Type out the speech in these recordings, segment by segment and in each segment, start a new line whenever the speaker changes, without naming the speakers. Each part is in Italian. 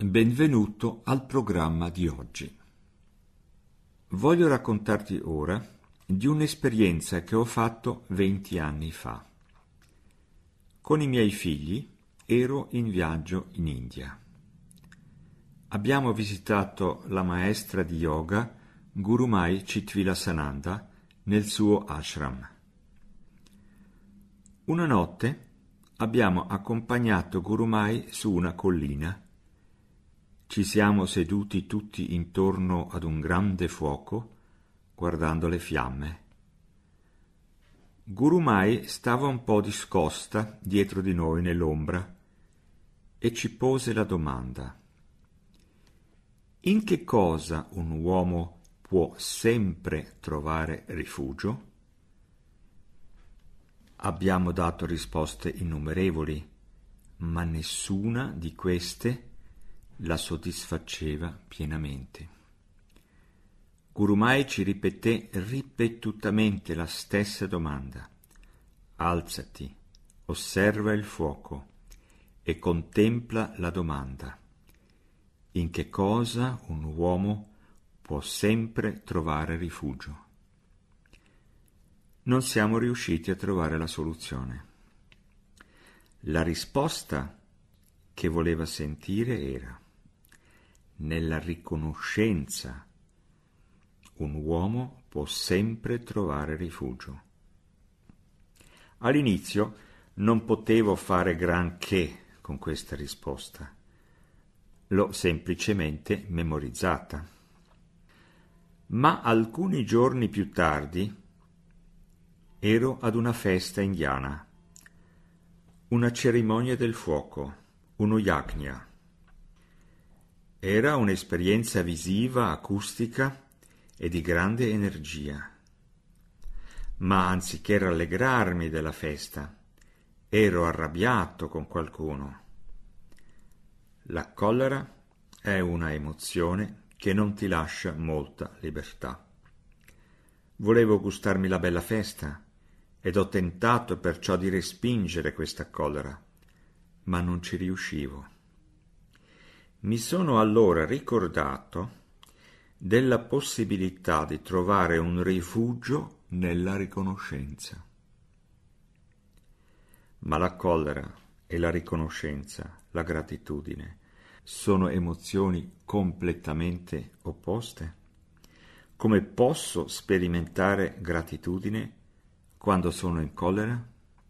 Benvenuto al programma di oggi. Voglio raccontarti ora di un'esperienza che ho fatto 20 anni fa. Con i miei figli ero in viaggio in India. Abbiamo visitato la maestra di yoga Gurumai Chitvilasananda nel suo ashram. Una notte abbiamo accompagnato Gurumai su una collina. Ci siamo seduti tutti intorno ad un grande fuoco, guardando le fiamme. Gurumai stava un po' discosta dietro di noi nell'ombra e ci pose la domanda: in che cosa un uomo può sempre trovare rifugio? Abbiamo dato risposte innumerevoli, ma nessuna di queste la soddisfaceva pienamente. Gurumai ci ripeté ripetutamente la stessa domanda: alzati, osserva il fuoco e contempla la domanda: in che cosa un uomo può sempre trovare rifugio? Non siamo riusciti a trovare la soluzione. La risposta che voleva sentire era: nella riconoscenza un uomo può sempre trovare rifugio. All'inizio non potevo fare granché con questa risposta. L'ho semplicemente memorizzata. Ma alcuni giorni più tardi ero ad una festa indiana, una cerimonia del fuoco, uno yajna. Era un'esperienza visiva, acustica e di grande energia. Ma anziché rallegrarmi della festa, ero arrabbiato con qualcuno. La collera è una emozione che non ti lascia molta libertà. Volevo gustarmi la bella festa ed ho tentato perciò di respingere questa collera, ma non ci riuscivo. Mi sono allora ricordato della possibilità di trovare un rifugio nella riconoscenza. Ma la collera e la riconoscenza, la gratitudine, sono emozioni completamente opposte? Come posso sperimentare gratitudine quando sono in collera?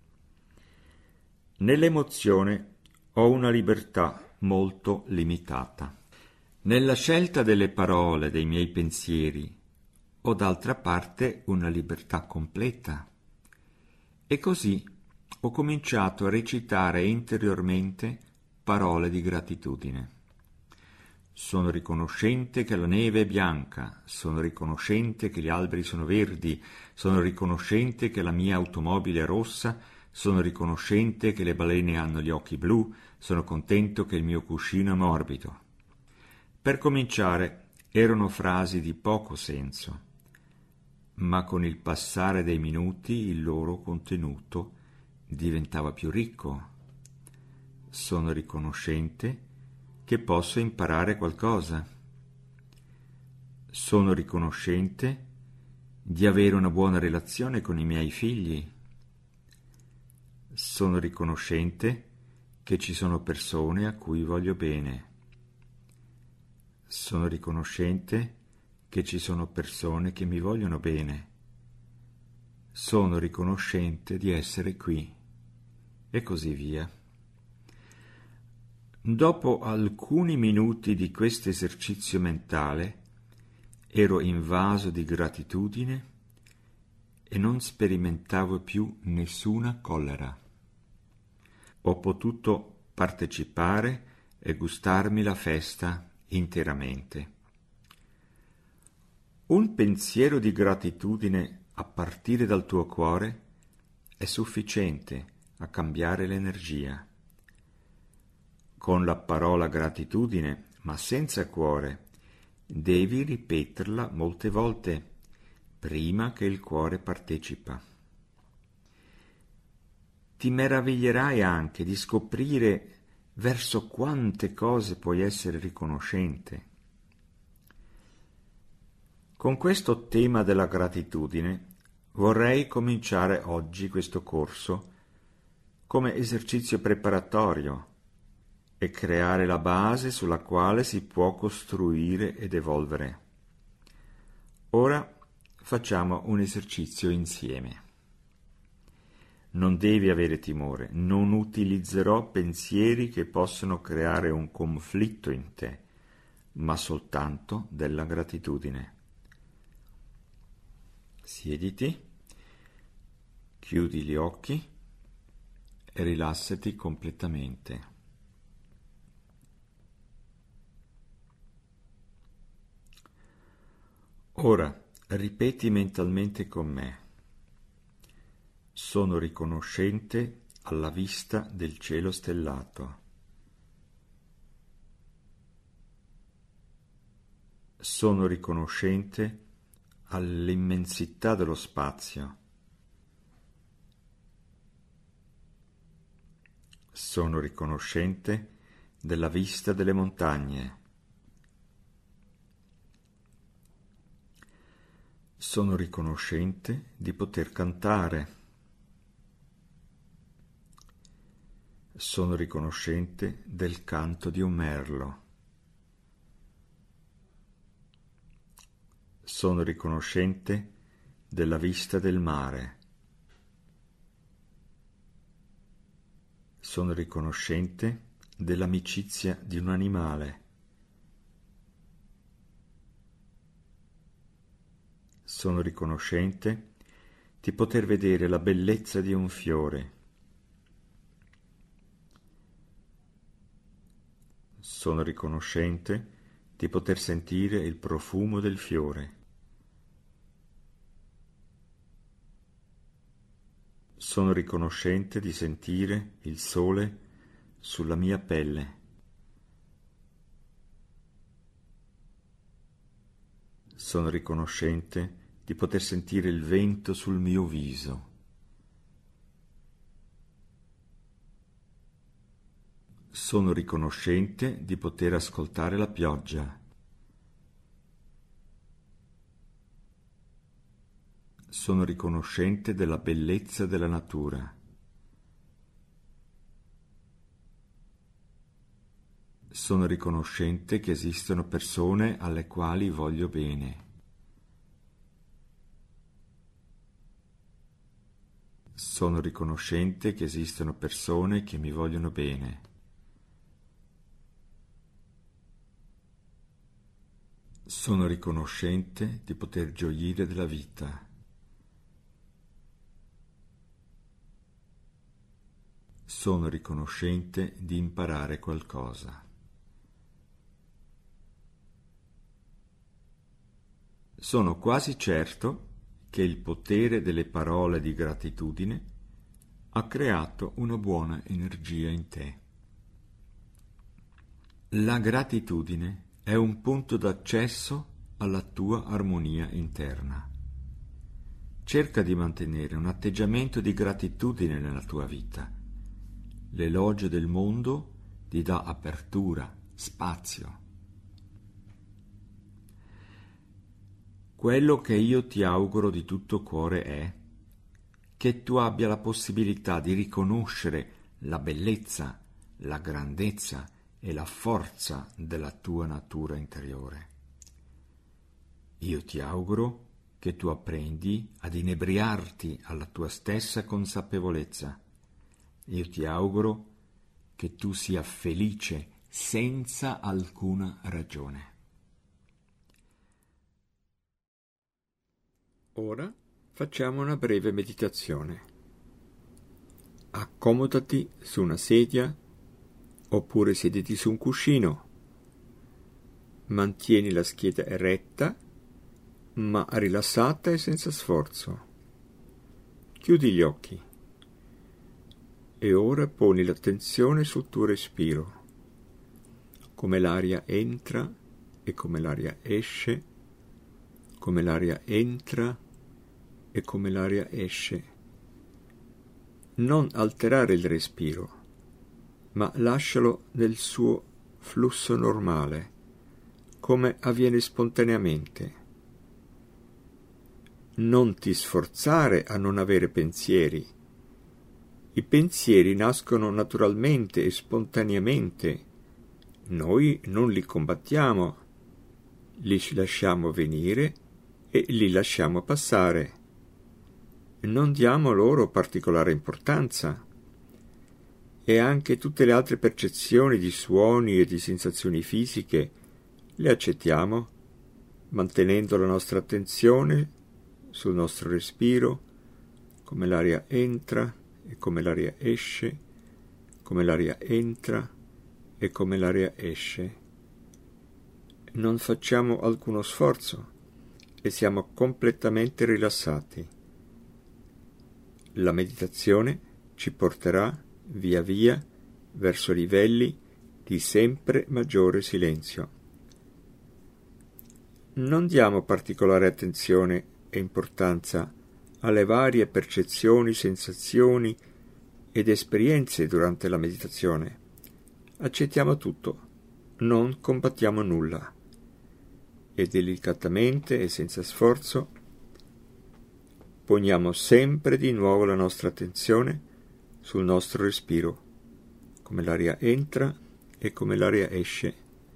Nell'emozione ho una libertà molto limitata. Nella scelta delle parole, dei miei pensieri, ho d'altra parte una libertà completa. E così ho cominciato a recitare interiormente parole di gratitudine. Sono riconoscente che la neve è bianca, sono riconoscente che gli alberi sono verdi, sono riconoscente che la mia automobile è rossa, sono riconoscente che le balene hanno gli occhi blu, sono contento che il mio cuscino è morbido. Per cominciare, erano frasi di poco senso, ma con il passare dei minuti il loro contenuto diventava più ricco. Sono riconoscente che posso imparare qualcosa. Sono riconoscente di avere una buona relazione con i miei figli. Sono riconoscente che ci sono persone a cui voglio bene. Sono riconoscente che ci sono persone che mi vogliono bene. Sono riconoscente di essere qui, e così via. Dopo alcuni minuti di questo esercizio mentale, ero invaso di gratitudine e non sperimentavo più nessuna collera. Ho potuto partecipare e gustarmi la festa interamente. Un pensiero di gratitudine a partire dal tuo cuore è sufficiente a cambiare l'energia. Con la parola gratitudine, ma senza cuore, devi ripeterla molte volte prima che il cuore partecipa. Ti meraviglierai anche di scoprire verso quante cose puoi essere riconoscente. Con questo tema della gratitudine vorrei cominciare oggi questo corso come esercizio preparatorio e creare la base sulla quale si può costruire ed evolvere. Ora facciamo un esercizio insieme. Non devi avere timore, non utilizzerò pensieri che possono creare un conflitto in te, ma soltanto della gratitudine. Siediti, chiudi gli occhi e rilassati completamente. Ora ripeti mentalmente con me: sono riconoscente alla vista del cielo stellato. Sono riconoscente all'immensità dello spazio. Sono riconoscente della vista delle montagne. Sono riconoscente di poter cantare. Sono riconoscente del canto di un merlo. Sono riconoscente della vista del mare. Sono riconoscente dell'amicizia di un animale. Sono riconoscente di poter vedere la bellezza di un fiore. Sono riconoscente di poter sentire il profumo del fiore. Sono riconoscente di sentire il sole sulla mia pelle. Sono riconoscente di poter sentire il vento sul mio viso. Sono riconoscente di poter ascoltare la pioggia. Sono riconoscente della bellezza della natura. Sono riconoscente che esistono persone alle quali voglio bene. Sono riconoscente che esistono persone che mi vogliono bene. Sono riconoscente di poter gioire della vita. Sono riconoscente di imparare qualcosa. Sono quasi certo che il potere delle parole di gratitudine ha creato una buona energia in te. La gratitudine è un punto d'accesso alla tua armonia interna. Cerca di mantenere un atteggiamento di gratitudine nella tua vita. L'elogio del mondo ti dà apertura, spazio. Quello che io ti auguro di tutto cuore è che tu abbia la possibilità di riconoscere la bellezza, la grandezza e la forza della tua natura interiore. Io ti auguro che tu apprendi ad inebriarti alla tua stessa consapevolezza. Io ti auguro che tu sia felice senza alcuna ragione. Ora facciamo una breve meditazione. Accomodati su una sedia oppure siediti su un cuscino. Mantieni la schiena eretta, ma rilassata e senza sforzo. Chiudi gli occhi. E ora poni l'attenzione sul tuo respiro, come l'aria entra e come l'aria esce, come l'aria entra e come l'aria esce. Non alterare il respiro, ma lascialo nel suo flusso normale, come avviene spontaneamente. Non ti sforzare a non avere pensieri. I pensieri nascono naturalmente e spontaneamente. Noi non li combattiamo, li lasciamo venire e li lasciamo passare. Non diamo loro particolare importanza. E anche tutte le altre percezioni di suoni e di sensazioni fisiche le accettiamo, mantenendo la nostra attenzione sul nostro respiro, come l'aria entra e come l'aria esce, come l'aria entra e come l'aria esce. Non facciamo alcuno sforzo e siamo completamente rilassati. La meditazione ci porterà via via verso livelli di sempre maggiore silenzio. Non diamo particolare attenzione e importanza alle varie percezioni, sensazioni ed esperienze durante la meditazione. Accettiamo tutto, non combattiamo nulla e delicatamente e senza sforzo poniamo sempre di nuovo la nostra attenzione sul nostro respiro, come l'aria entra e come l'aria esce.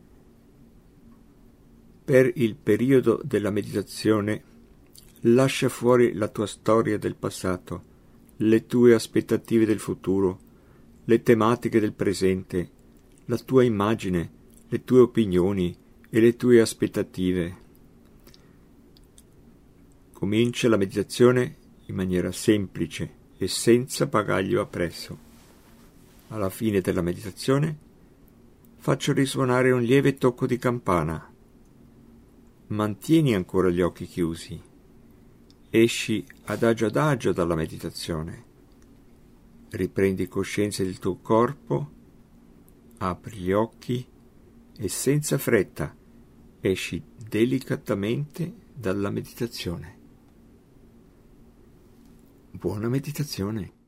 Per il periodo della meditazione lascia fuori la tua storia del passato, le tue aspettative del futuro, le tematiche del presente, la tua immagine, le tue opinioni e le tue aspettative. Comincia la meditazione in maniera semplice e senza bagaglio appresso. Alla fine della meditazione faccio risuonare un lieve tocco di campana. Mantieni ancora gli occhi chiusi. Esci adagio dalla meditazione. Riprendi coscienza del tuo corpo, apri gli occhi e senza fretta esci delicatamente dalla meditazione. Buona meditazione.